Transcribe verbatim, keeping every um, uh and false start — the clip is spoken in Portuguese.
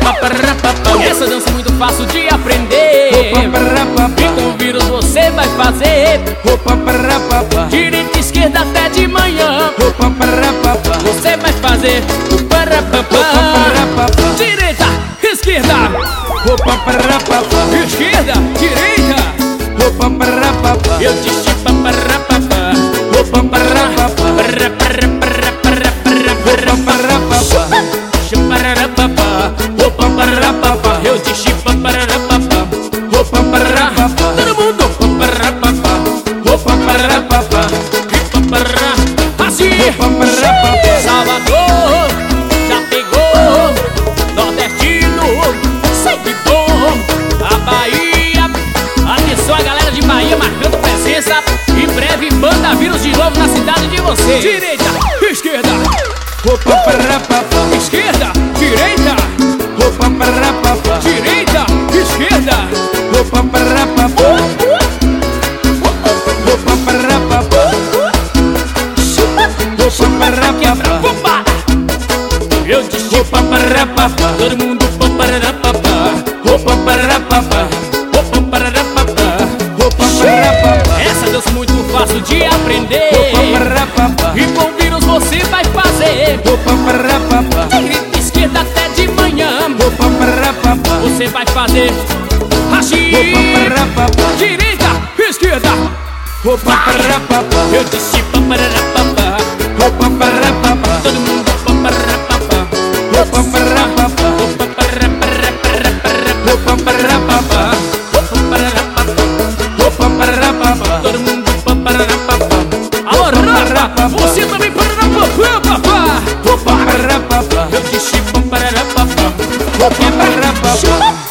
Essa dança é muito fácil de aprender. E com vírus você vai fazer. Direita, esquerda até de manhã. Você vai fazer o parapapá. Direita, esquerda, esquerda, direita. Eu disse paparapapá. Eu disse paparapapá. Todo mundo assim. Salvador já pegou, nordestino sempre bom. A Bahia, atenção a galera de Bahia marcando presença. Em breve banda vírus de novo na cidade de vocês. Direita, esquerda, esquerda, direita, direita, esquerda. Eu disse paparapapá. Todo mundo paparapapá. Essa dança é muito fácil de aprender. E com vírus você vai fazer. Direita, esquerda até de manhã. Você vai fazer assim. Direita, esquerda. Eu disse paparapapá. Todo mundo paparapapá. Todo mundo paparapapá. Alô, rapa, você também paparapapá. Eu disse paparapapá.